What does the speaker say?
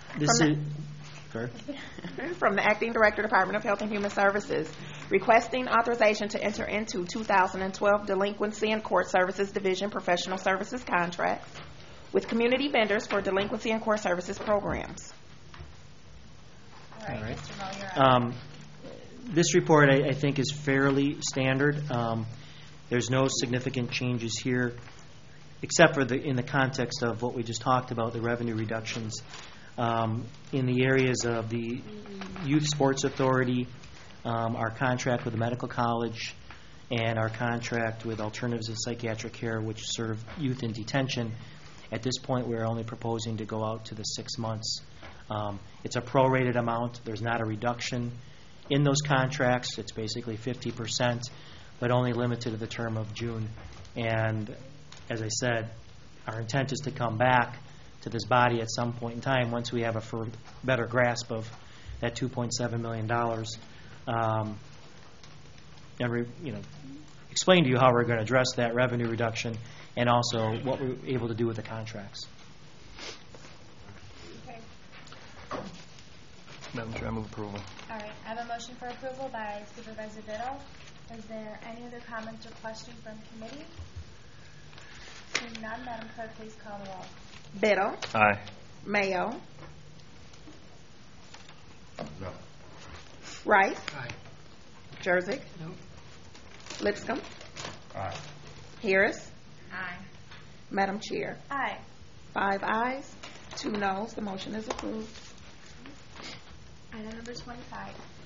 From the Acting Director, Department of Health and Human Services, requesting authorization to enter into 2012 Delinquency and Court Services Division professional services contracts with community vendors for delinquency and court services programs. All right. Mr. Muller, this report, I think, is fairly standard. There's no significant changes here, except for in the context of what we just talked about, the revenue reductions. In the areas of the Youth Sports Authority, our contract with the medical college, and our contract with Alternatives of Psychiatric Care, which serve youth in detention, at this point we're only proposing to go out to the 6 months. It's a prorated amount. There's not a reduction in those contracts. It's basically 50%, but only limited to the term of June. And as I said, our intent is to come back to this body at some point in time once we have a better grasp of that $2.7 million. And explain to you how we're going to address that revenue reduction and also what we're able to do with the contracts. okay. Madam Chair, I move approval. All right. I have a motion for approval by Supervisor Biddle. Is there any other comments or questions from committee? Seeing none, Madam Clerk, please call the roll. Biddle. Aye. Mayo. No. Rice. Aye. Jerzik. No. Lipscomb. Aye. Harris. Aye. Madam Chair, Aye. 5 ayes, 2 noes. The motion is approved. Item number 25.